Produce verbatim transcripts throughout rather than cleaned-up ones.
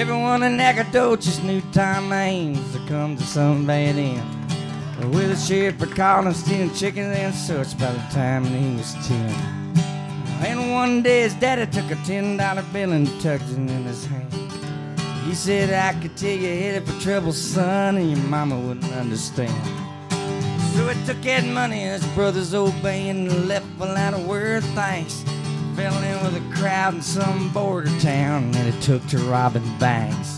Everyone in Nacogdoches knew Tom Ames to come to some bad end. With a shepherd calling him stealing chickens and such by the time he was ten. And one day his daddy took a ten dollar bill and tucked it in his hand. He said, I could tell you headed for trouble, son, and your mama wouldn't understand. So he took that money and his brothers obeying and left without a word of thanks. Fell in with a crowd in some border town that he took to robbing banks.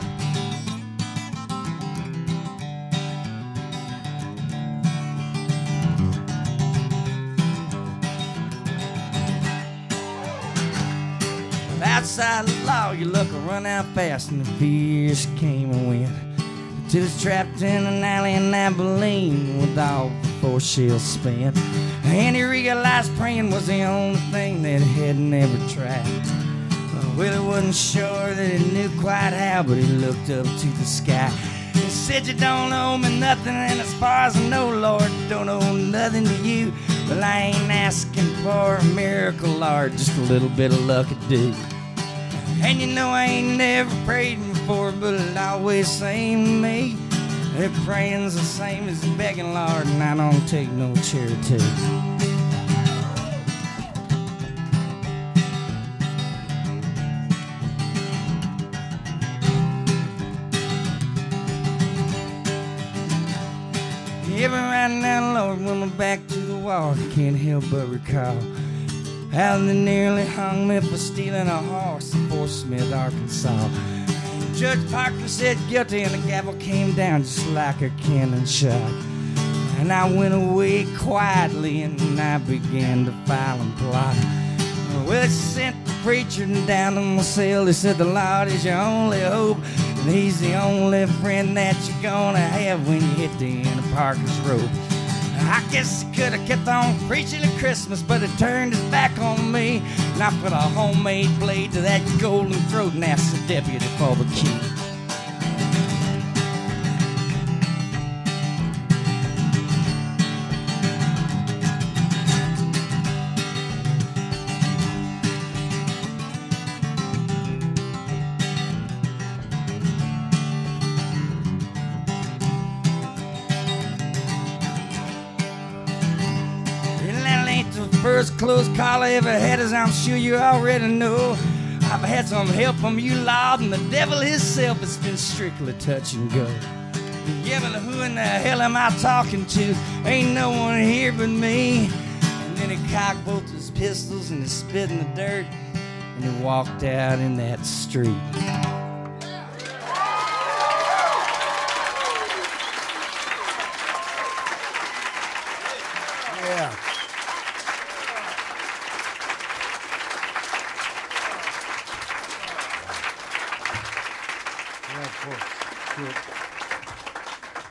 Outside the law, your luck will run out fast, and the fears came and went. Till it's trapped in an alley in Abilene with all four shells spent. And he realized praying was the only thing that he had never tried. Well, he wasn't sure that he knew quite how, but he looked up to the sky. He said, you don't owe me nothing, and as far as I know, Lord, don't owe nothing to you. Well, I ain't asking for a miracle, Lord, just a little bit of luck would do. And you know I ain't never prayed before, but it always seemed to me that praying's the same as begging, Lord, and I don't take no charity. Every right now, Lord, when I'm back to the wall, I can't help but recall how they nearly hung me for stealing a horse in Fort Smith, Arkansas. Judge Parker said guilty and the gavel came down just like a cannon shot. And I went away quietly and I began to file and plot. Well, it sent the preacher down to my cell. He said the Lord is your only hope, and he's the only friend that you're gonna have when you hit the end of Parker's rope. I guess he could have kept on preaching at Christmas, but he turned his back on me, and I put a homemade blade to that golden throat and asked the deputy for the key. First close call I ever had, as I'm sure you already know. I've had some help from you, Lord, and the devil himself has been strictly touch and go. Yeah, but who in the hell am I talking to? Ain't no one here but me. And then he cocked both his pistols and he spit in the dirt, and he walked out in that street. Yeah. Yeah, of course. Good.